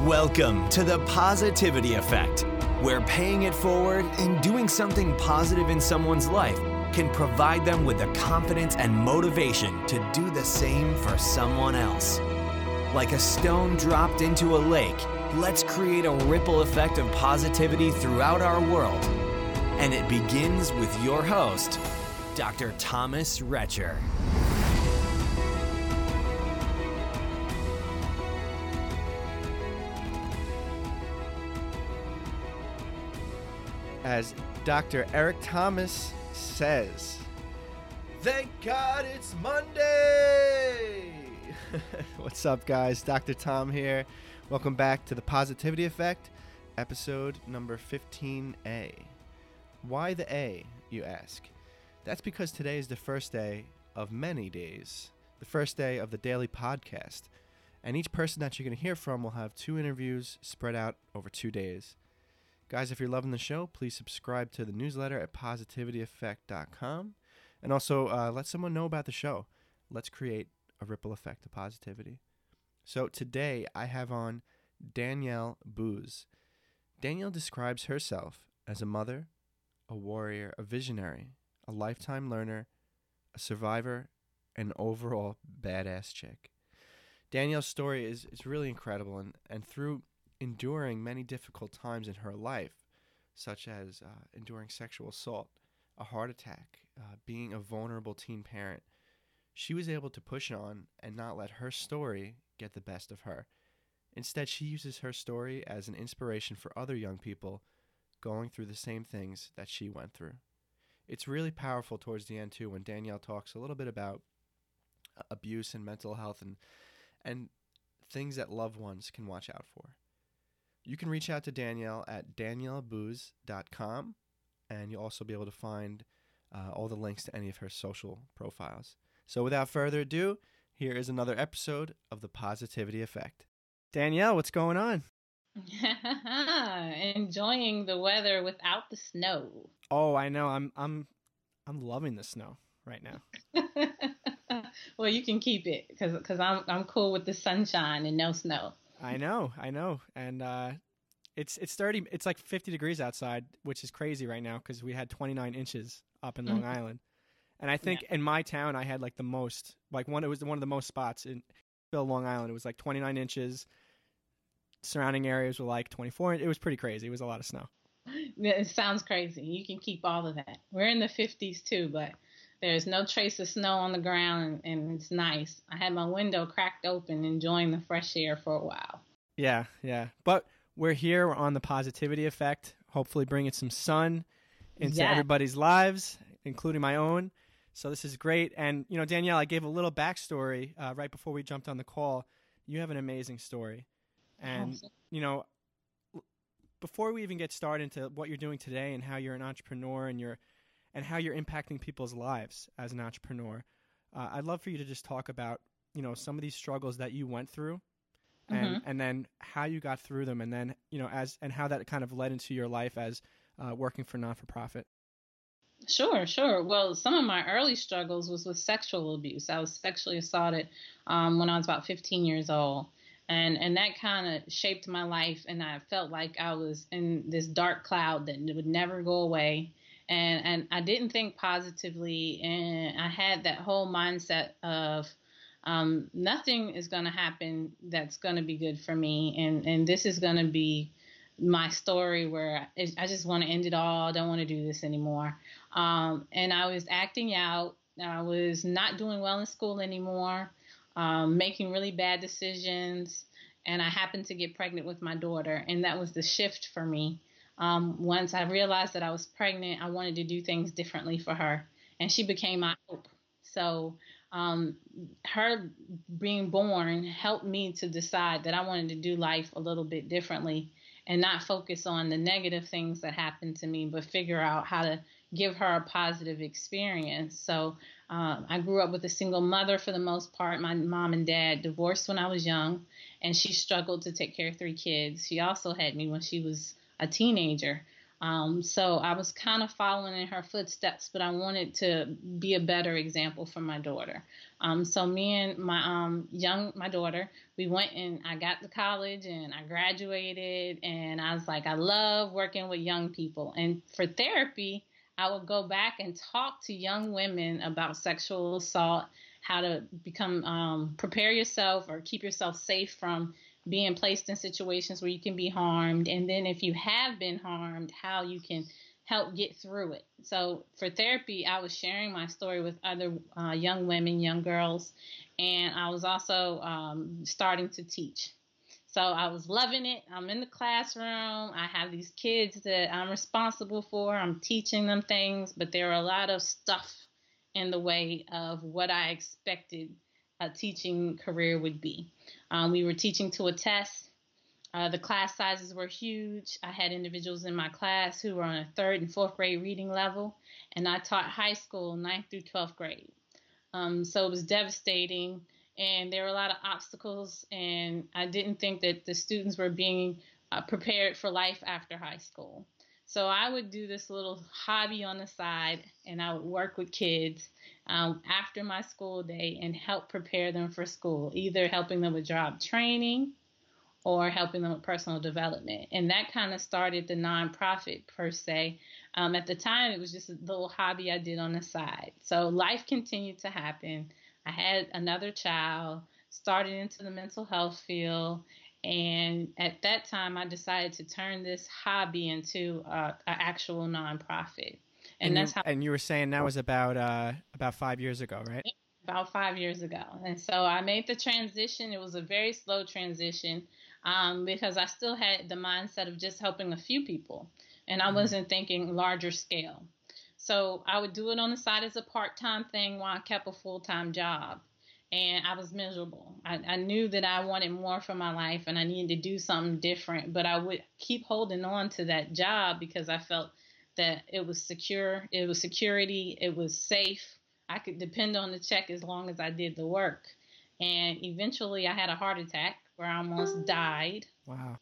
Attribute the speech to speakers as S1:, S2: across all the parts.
S1: Welcome to the Positivity Effect, where paying it forward and doing something positive in someone's life can provide them with the confidence and motivation to do the same for someone else. Like a stone dropped into a lake, let's create a ripple effect of positivity throughout our world. And it begins with your host, Dr. Thomas Retcher.
S2: As Dr. Eric Thomas says, thank God it's Monday! What's up, guys? Dr. Tom here. Welcome back to the Positivity Effect, episode number 15A. Why the A, you ask? That's because today is the first day of many days, the first day of the daily podcast. And each person that you're going to hear from will have 2 interviews spread out over 2 days. Guys, if you're loving the show, please subscribe to the newsletter at positivityeffect.com. And also let someone know about the show. Let's create a ripple effect of positivity. So today I have on Danielle Booz. Danielle describes herself as a mother, a warrior, a visionary, a lifetime learner, a survivor, and overall badass chick. Danielle's story is really incredible, and through enduring many difficult times in her life, such as enduring sexual assault, a heart attack, being a vulnerable teen parent, she was able to push on and not let her story get the best of her. Instead, she uses her story as an inspiration for other young people going through the same things that she went through. It's really powerful towards the end, too, when Danielle talks a little bit about abuse and mental health and things that loved ones can watch out for. You can reach out to Danielle at daniellebooz.com, and you'll also be able to find all the links to any of her social profiles. So without further ado, here is another episode of The Positivity Effect. Danielle, what's going on?
S3: Enjoying the weather without the snow.
S2: Oh, I know. I'm loving the snow right now.
S3: Well, you can keep it because I'm cool with the sunshine and no snow.
S2: I know, and it's 30. It's like 50 degrees outside, which is crazy right now because we had 29 inches up in Long Island, and I think in my town I had like the most, like it was one of the most spots in Long Island. It was like 29 inches. Surrounding areas were like 24. It was pretty crazy. It was a lot of snow.
S3: It sounds crazy. You can keep all of that. We're in the 50s too, but there's no trace of snow on the ground, and it's nice. I had my window cracked open, enjoying the fresh air for a while. Yeah.
S2: But we're here. We're on the Positivity Effect, hopefully bringing some sun into everybody's lives, including my own. So this is great. And, Danielle, I gave a little backstory right before we jumped on the call. You have an amazing story. And, before we even get started into what you're doing today and how you're an entrepreneur and how you're impacting people's lives as an entrepreneur, I'd love for you to just talk about, some of these struggles that you went through and then how you got through them and then, and how that kind of led into your life as working for non-for-profit.
S3: Sure. Well, some of my early struggles was with sexual abuse. I was sexually assaulted when I was about 15 years old. And that kind of shaped my life, and I felt like I was in this dark cloud that would never go away. And I didn't think positively, and I had that whole mindset of nothing is going to happen that's going to be good for me, and this is going to be my story where I just want to end it all. I don't want to do this anymore. And I was acting out. I was not doing well in school anymore. Making really bad decisions, and I happened to get pregnant with my daughter, and that was the shift for me. Once I realized that I was pregnant, I wanted to do things differently for her, and she became my hope. So her being born helped me to decide that I wanted to do life a little bit differently and not focus on the negative things that happened to me, but figure out how to give her a positive experience. So I grew up with a single mother for the most part. My mom and dad divorced when I was young, and she struggled to take care of 3 kids. She also had me when she was a teenager. So I was kind of following in her footsteps, but I wanted to be a better example for my daughter. So me and my daughter, we went and I got to college and I graduated, and I was like, I love working with young people. And for therapy, I would go back and talk to young women about sexual assault, how to prepare yourself or keep yourself safe from being placed in situations where you can be harmed. And then if you have been harmed, how you can help get through it. So for therapy, I was sharing my story with other young women, young girls, and I was also starting to teach. So I was loving it. I'm in the classroom. I have these kids that I'm responsible for. I'm teaching them things, but there are a lot of stuff in the way of what I expected a teaching career would be. We were teaching to a test. The class sizes were huge. I had individuals in my class who were on a 3rd and 4th grade reading level, and I taught high school, 9th through 12th grade. So it was devastating, and there were a lot of obstacles, and I didn't think that the students were being prepared for life after high school. So I would do this little hobby on the side, and I would work with kids after my school day and help prepare them for school, either helping them with job training or helping them with personal development. And that kind of started the nonprofit per se. At the time, it was just a little hobby I did on the side. So life continued to happen. I had another child, started into the mental health field. And at that time, I decided to turn this hobby into an actual nonprofit.
S2: And you were saying that was about 5 years ago, right?
S3: About 5 years ago. And so I made the transition. It was a very slow transition because I still had the mindset of just helping a few people. And I wasn't thinking larger scale. So I would do it on the side as a part-time thing while I kept a full-time job. And I was miserable. I knew that I wanted more for my life and I needed to do something different. But I would keep holding on to that job because I felt that it was secure, it was security, it was safe. I could depend on the check as long as I did the work. And eventually I had a heart attack where I almost died.
S2: Wow.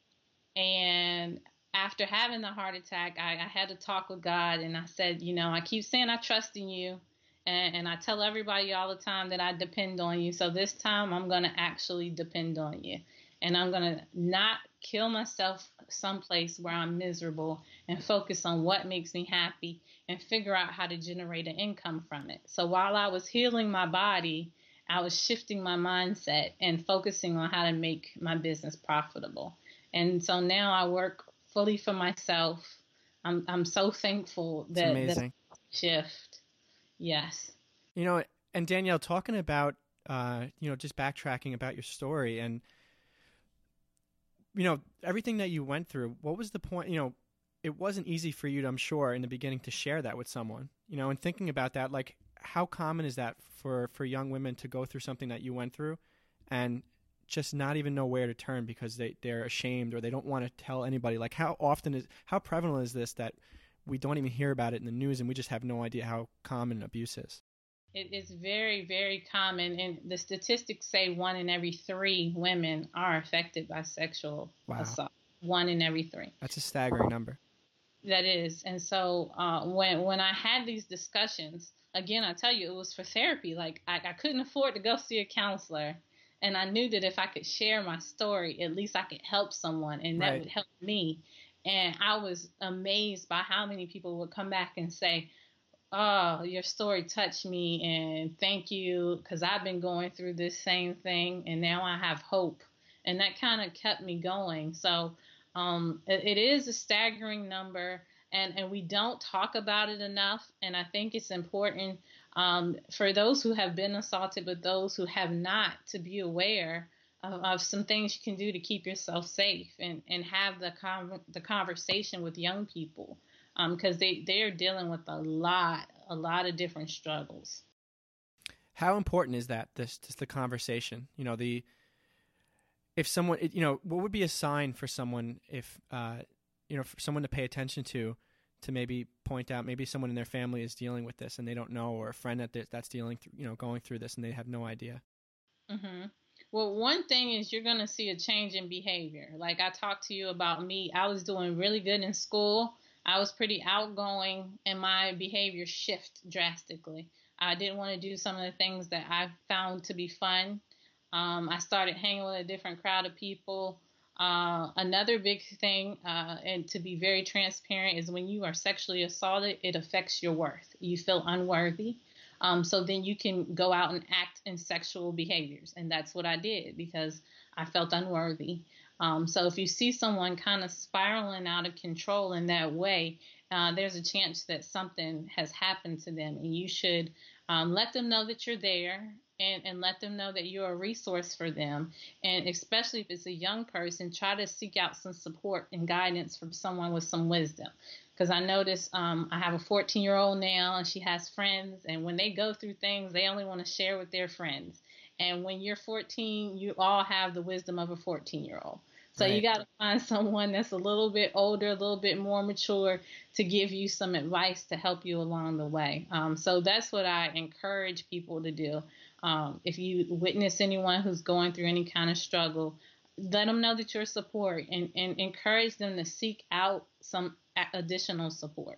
S3: And after having the heart attack, I had to talk with God, and I said, I keep saying I trust in you. And I tell everybody all the time that I depend on you. So this time I'm going to actually depend on you. And I'm going to not kill myself someplace where I'm miserable and focus on what makes me happy and figure out how to generate an income from it. So while I was healing my body, I was shifting my mindset and focusing on how to make my business profitable. And so now I work fully for myself. I'm so thankful that shift. Yes.
S2: And Danielle, talking about, just backtracking about your story and, everything that you went through, what was the point? It wasn't easy for you, I'm sure, in the beginning to share that with someone, and thinking about that, like, how common is that for young women to go through something that you went through and just not even know where to turn because they're ashamed or they don't want to tell anybody? Like, how prevalent is this that we don't even hear about it in the news and we just have no idea how common abuse is?
S3: It is very, very common, and the statistics say 1 in every 3 women are affected by sexual assault. 1 in every 3.
S2: That's a staggering number.
S3: That is. And so when I had these discussions, again, I tell you, it was for therapy. Like, I couldn't afford to go see a counselor, and I knew that if I could share my story, at least I could help someone, and that would help me. And I was amazed by how many people would come back and say, oh, your story touched me, and thank you, because I've been going through this same thing, and now I have hope. And that kind of kept me going. So it is a staggering number, and we don't talk about it enough. And I think it's important for those who have been assaulted, but those who have not, to be aware of some things you can do to keep yourself safe and have the conversation with young people. Because they're dealing with a lot of different struggles.
S2: How important is that? Just the conversation. If someone, what would be a sign for someone if, for someone to pay attention to maybe point out maybe someone in their family is dealing with this and they don't know, or a friend that's dealing through, going through this and they have no idea.
S3: Mm-hmm. Well, one thing is you're going to see a change in behavior. Like I talked to you about me, I was doing really good in school. I was pretty outgoing, and my behavior shifted drastically. I didn't want to do some of the things that I found to be fun. I started hanging with a different crowd of people. Another big thing, and to be very transparent, is when you are sexually assaulted, it affects your worth. You feel unworthy. So then you can go out and act in sexual behaviors. And that's what I did because I felt unworthy. So if you see someone kind of spiraling out of control in that way, there's a chance that something has happened to them. And you should let them know that you're there, and let them know that you're a resource for them. And especially if it's a young person, try to seek out some support and guidance from someone with some wisdom. Because I notice I have a 14-year-old now, and she has friends. And when they go through things, they only want to share with their friends. And when you're 14, you all have the wisdom of a 14-year-old. So
S2: Right.
S3: you got to find someone that's a little bit older, a little bit more mature to give you some advice to help you along the way. So that's what I encourage people to do. If you witness anyone who's going through any kind of struggle, let them know that you're support, and encourage them to seek out some additional support.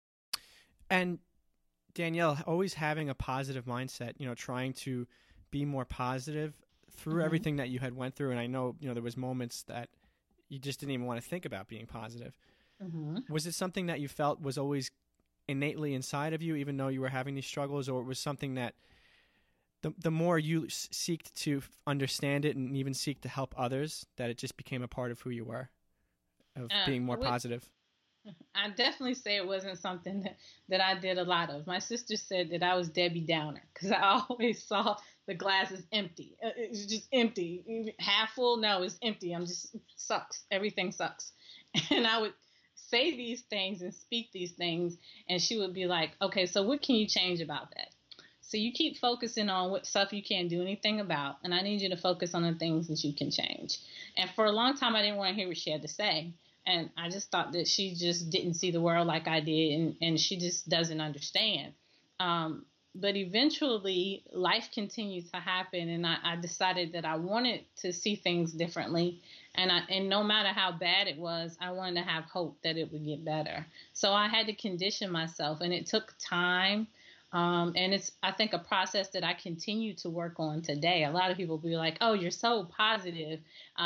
S4: And Danielle, always having a positive mindset, trying to be more positive through everything that you had went through. And I know, there was moments that you just didn't even want to think about being positive. Was it something that you felt was always innately inside of you, even though you were having these struggles, or it was something that the more you seeked to understand it and even seek to help others, that it just became a part of who you were, of being more positive?
S3: I definitely say it wasn't something that I did a lot of. My sister said that I was Debbie Downer because I always saw the glass is empty. It's just empty. Half full? No, it's empty. Sucks. Everything sucks. And I would say these things and speak these things, and she would be like, okay, so what can you change about that? So you keep focusing on what stuff you can't do anything about, and I need you to focus on the things that you can change. And for a long time, I didn't want to hear what she had to say. And I just thought that she just didn't see the world like I did, and she just doesn't understand. But eventually, life continued to happen, and I decided that I wanted to see things differently. And no matter how bad it was, I wanted to have hope that it would get better. So I had to condition myself, and it took time. And it's, I think, a process that I continue to work on today. A lot of people be like, oh, you're so positive.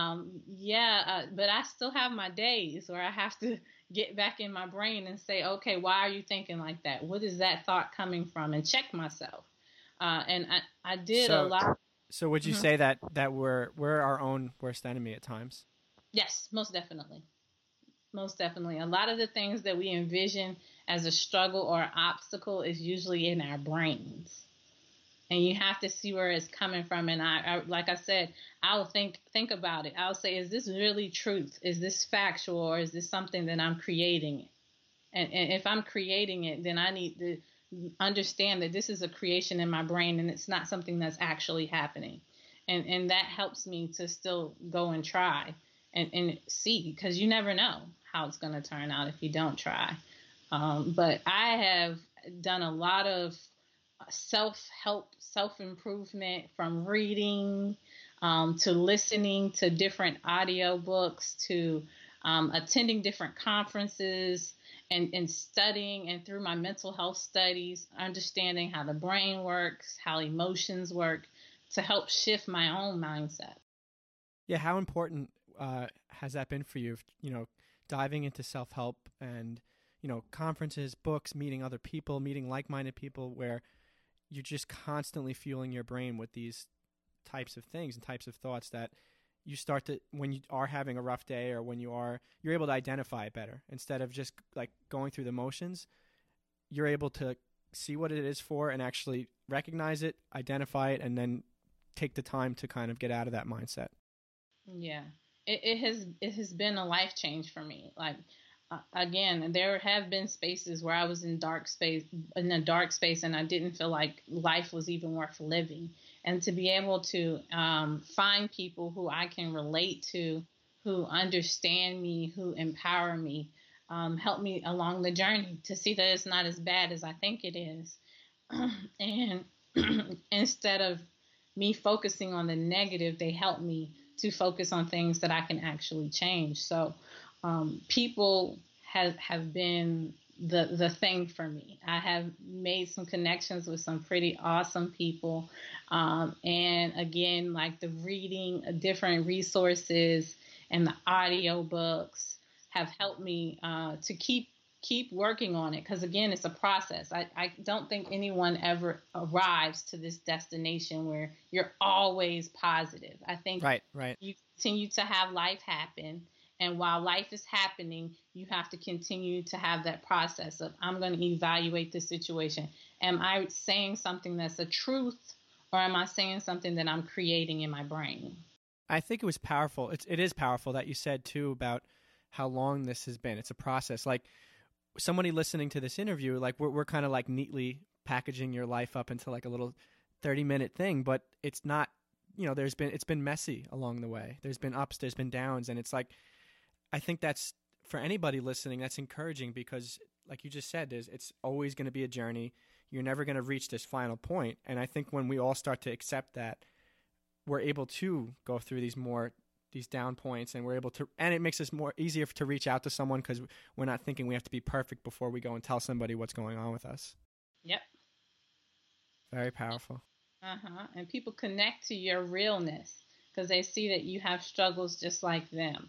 S3: But I still have my days where I have to get back in my brain and say, okay, why are you thinking like that? What is that thought coming from? And check myself. And I did a lot.
S4: So would you say that we're our own worst enemy at times?
S3: Yes, most definitely. Most definitely. A lot of the things that we envision as a struggle or obstacle is usually in our brains. And you have to see where it's coming from. And I like I said, I'll think about it. I'll say, is this really truth? Is this factual, or is this something that I'm creating? And if I'm creating it, then I need to understand that this is a creation in my brain, and it's not something that's actually happening. And that helps me to still go and try and see, because you never know how it's going to turn out if you don't try. But I have done a lot of self-help, self-improvement, from reading to listening to different audiobooks to attending different conferences and studying, and through my mental health studies, understanding how the brain works, how emotions work, to help shift my own mindset.
S4: Yeah, how important has that been for you, diving into self-help and, conferences, books, meeting other people, meeting like-minded people, where you're just constantly fueling your brain with these types of things and types of thoughts that you start to, when you are having a rough day, or when you're able to identify it better instead of just like going through the motions. You're able to see what it is for and actually recognize it, identify it, and then take the time to kind of get out of that mindset.
S3: Yeah, it has been a life change for me. Like, again, there have been spaces where I was in a dark space, and I didn't feel like life was even worth living. And to be able to find people who I can relate to, who understand me, who empower me, help me along the journey to see that it's not as bad as I think it is. And instead of me focusing on the negative, they help me to focus on things that I can actually change. So people have been the thing for me. I have made some connections with some pretty awesome people. And again, like the reading different resources and the audio books have helped me to keep working on it. Because again, it's a process. I don't think anyone ever arrives to this destination where you're always positive. I think
S4: right.
S3: You continue to have life happen. And while life is happening, you have to continue to have that process of, I'm going to evaluate the situation. Am I saying something that's a truth, or am I saying something that I'm creating in my brain?
S4: I think it was powerful. It is powerful that you said, too, about how long this has been. It's a process. Like, somebody listening to this interview, like, we're kind of like neatly packaging your life up into like a little 30-minute thing, but it's not, it's been messy along the way. There's been ups, there's been downs, and it's like, I think that's, for anybody listening, that's encouraging because, like you just said, it's always going to be a journey. You're never going to reach this final point. And I think when we all start to accept that, we're able to go through these down points, and we're able to, and it makes us more easier to reach out to someone because we're not thinking we have to be perfect before we go and tell somebody what's going on with us.
S3: Yep.
S4: Very powerful.
S3: And people connect to your realness because they see that you have struggles just like them.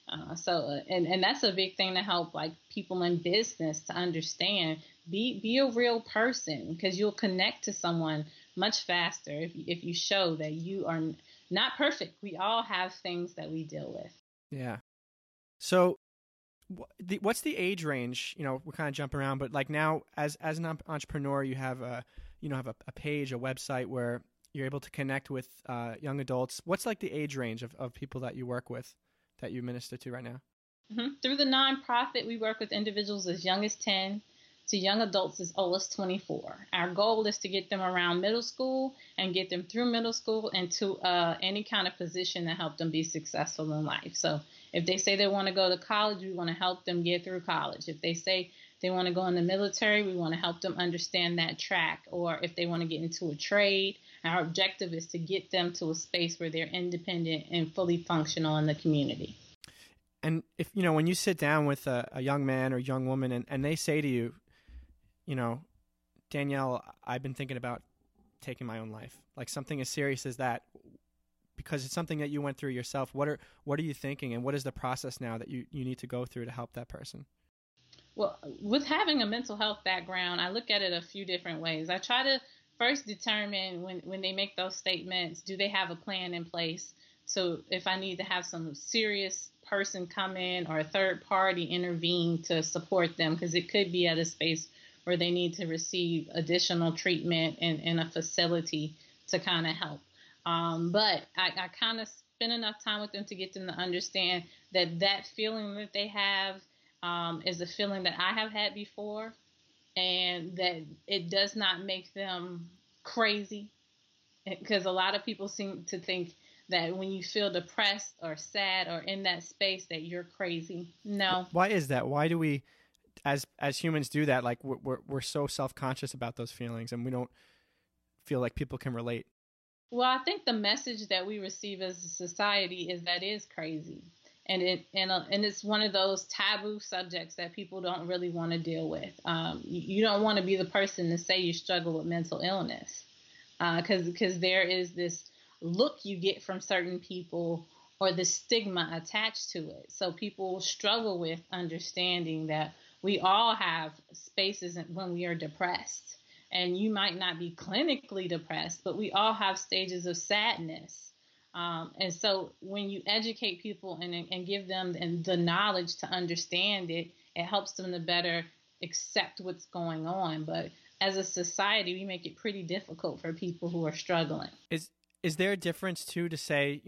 S3: And that's a big thing to help like people in business to understand. Be a real person, because you'll connect to someone much faster if you show that you are not perfect. We all have things that we deal with. Yeah.
S4: So what's the age range? We're kind of jumping around, but like now as an entrepreneur, you have a page, a website where you're able to connect with young adults. What's like the age range of people that you work with, that you minister to right now?
S3: Through the nonprofit, we work with individuals as young as 10 to young adults as old as 24. Our goal is to get them around middle school and get them through middle school and to any kind of position to help them be successful in life. So if they say they want to go to college, we want to help them get through college. If they say they want to go in the military, we want to help them understand that track. Or if they want to get into a trade, our objective is to get them to a space where they're independent and fully functional in the community.
S4: And if, when you sit down with a young man or young woman and they say to you, Danielle, I've been thinking about taking my own life, like something as serious as that, because it's something that you went through yourself. What are you thinking, and what is the process now that you need to go through to help that person?
S3: Well, with having a mental health background, I look at it a few different ways. I try to first determine when they make those statements, do they have a plan in place? So if I need to have some serious person come in or a third party intervene to support them, because it could be at a space where they need to receive additional treatment in a facility to kind of help. But I kind of spend enough time with them to get them to understand that feeling that they have is a feeling that I have had before, and that it does not make them crazy, because a lot of people seem to think that when you feel depressed or sad or in that space that you're crazy. No.
S4: Why is that? Why do we, as humans, do that? Like we're so self-conscious about those feelings, and we don't feel like people can relate.
S3: Well, I think the message that we receive as a society is that is crazy. And it's one of those taboo subjects that people don't really want to deal with. You don't want to be the person to say you struggle with mental illness, because there is this look you get from certain people or the stigma attached to it. So people struggle with understanding that we all have spaces when we are depressed. And you might not be clinically depressed, but we all have stages of sadness. And so when you educate people and give them the knowledge to understand it, it helps them to better accept what's going on. But as a society, we make it pretty difficult for people who are struggling.
S4: Is there a difference too to say,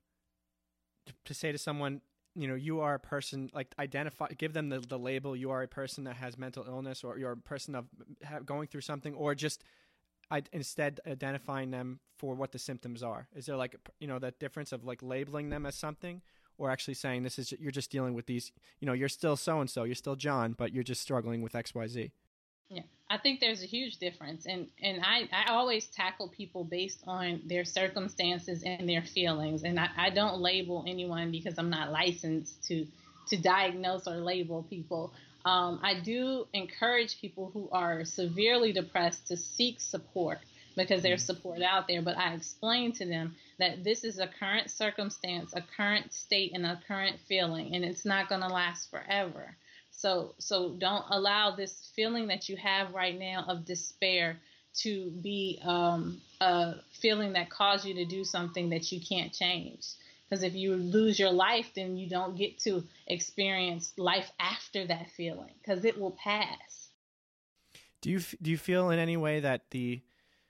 S4: to say to someone, you are a person, like give them the label, you are a person that has mental illness, or you're a person of going through something, or just instead identifying them for what the symptoms are? Is there like, that difference of like labeling them as something, or actually saying you're just dealing with these, you're still so-and-so, you're still John, but you're just struggling with XYZ?
S3: Yeah, I think there's a huge difference. And I always tackle people based on their circumstances and their feelings. And I don't label anyone because I'm not licensed to to diagnose or label people. I do encourage people who are severely depressed to seek support, because there's support out there. But I explain to them that this is a current circumstance, a current state, and a current feeling, and it's not going to last forever. So don't allow this feeling that you have right now of despair to be a feeling that caused you to do something that you can't change. Because if you lose your life, then you don't get to experience life after that feeling, because it will pass.
S4: Do you feel in any way that the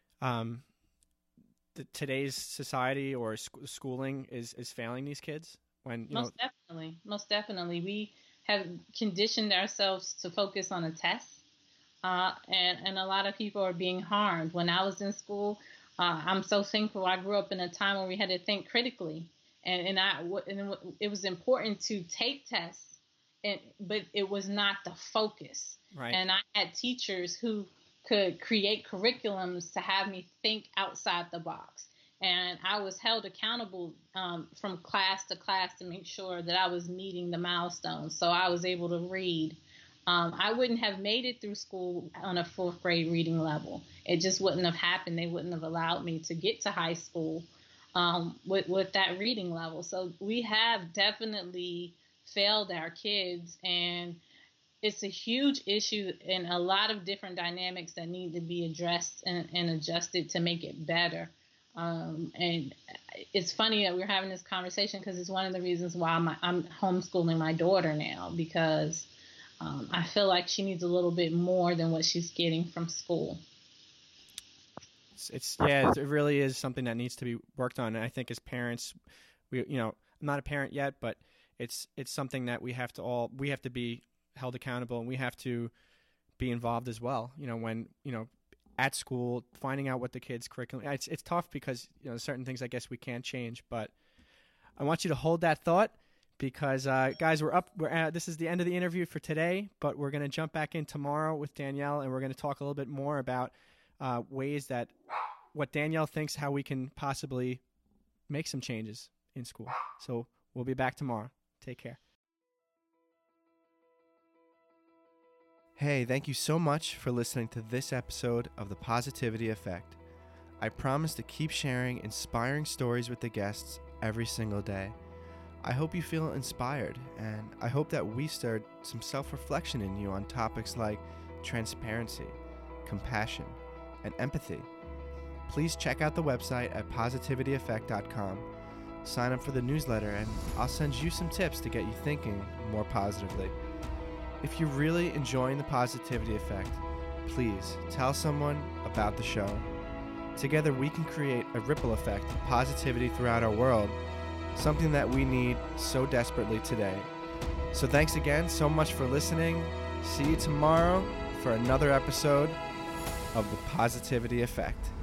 S4: today's society or schooling is failing these kids? Most
S3: definitely. We have conditioned ourselves to focus on a test, and a lot of people are being harmed. When I was in school, I'm so thankful I grew up in a time when we had to think critically, and it was important to take tests, but it was not the focus.
S4: Right.
S3: And I had teachers who could create curriculums to have me think outside the box. And I was held accountable from class to class to make sure that I was meeting the milestones. So I was able to read. I wouldn't have made it through school on a fourth grade reading level. It just wouldn't have happened. They wouldn't have allowed me to get to high school with that reading level. So we have definitely failed our kids, and it's a huge issue, and a lot of different dynamics that need to be addressed and adjusted to make it better. And it's funny that we're having this conversation, because it's one of the reasons why I'm homeschooling my daughter now, because I feel like she needs a little bit more than what she's getting from school.
S4: It really is something that needs to be worked on. And I think as parents, I'm not a parent yet, but it's something that we have to be held accountable, and we have to be involved as well. When at school, finding out what the kids' curriculum. It's tough because certain things I guess we can't change, but I want you to hold that thought, because guys, this is the end of the interview for today, but we're going to jump back in tomorrow with Danielle, and we're going to talk a little bit more about ways that what Danielle thinks how we can possibly make some changes in school. So we'll be back tomorrow. Take care.
S2: Hey, thank you so much for listening to this episode of The Positivity Effect. I promise to keep sharing inspiring stories with the guests every single day. I hope you feel inspired, and I hope that we stirred some self-reflection in you on topics like transparency, compassion, and empathy. Please check out the website at positivityeffect.com. Sign up for the newsletter, and I'll send you some tips to get you thinking more positively. If you're really enjoying The Positivity Effect, please tell someone about the show. Together we can create a ripple effect of positivity throughout our world, something that we need so desperately today. So thanks again so much for listening. See you tomorrow for another episode of The Positivity Effect.